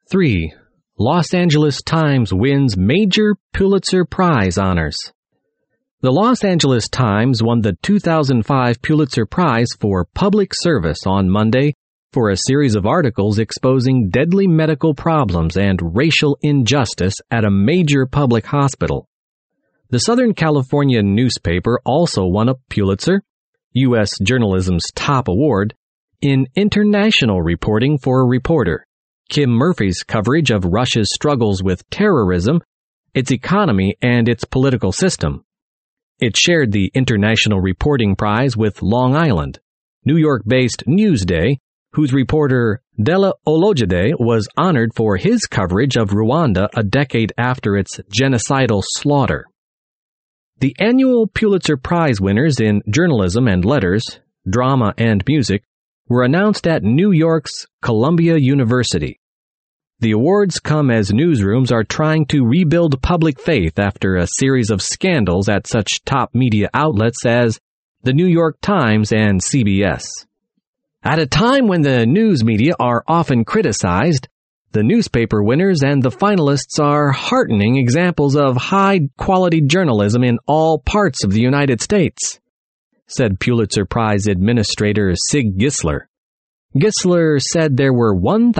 3. Los Angeles Times wins major Pulitzer Prize honors. The Los Angeles Times won the 2005 Pulitzer Prize for Public Service on Monday for a series of articles exposing deadly medical problems and racial injustice at a major public hospital. The Southern California newspaper also won a Pulitzer, U.S. journalism's top award, in international reporting for a reporter, Kim Murphy's coverage of Russia's struggles with terrorism, its economy, and its political system. It shared the International Reporting Prize with Long Island, New York-based Newsday, whose reporter Della Olojede was honored for his coverage of Rwanda a decade after its genocidal slaughter. The annual Pulitzer Prize winners in journalism and letters, drama and music were announced at New York's Columbia University. The awards come as newsrooms are trying to rebuild public faith after a series of scandals at such top media outlets as the New York Times and CBS. At a time when the news media are often criticized, the newspaper winners and the finalists are heartening examples of high-quality journalism in all parts of the United States, said Pulitzer Prize Administrator Sig Gisler. Gisler said there were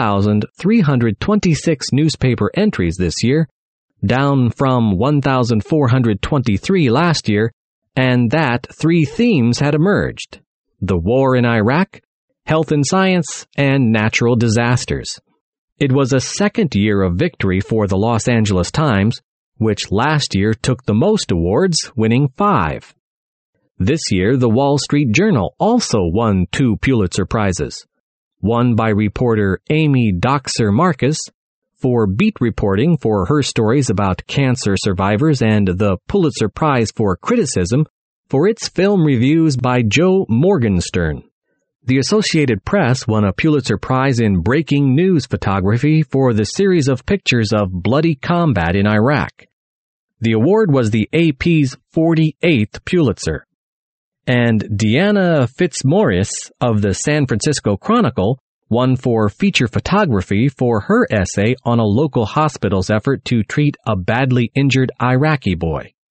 1,326 newspaper entries this year, down from 1,423 last year, and that 3 themes had emerged: the war in Iraq, health and science, and natural disasters. It was a second year of victory for the Los Angeles Times, which last year took the most awards, winning 5. This year, the Wall Street Journal also won 2 Pulitzer Prizes, one by reporter Amy Doxer Marcus for beat reporting for her stories about cancer survivors, and the Pulitzer Prize for criticism for its film reviews by Joe Morgenstern. The Associated Press won a Pulitzer Prize in breaking news photography for the series of pictures of bloody combat in Iraq. The award was the AP's 48th Pulitzer. And Deanna Fitzmaurice of the San Francisco Chronicle won for feature photography for her essay on a local hospital's effort to treat a badly injured Iraqi boy.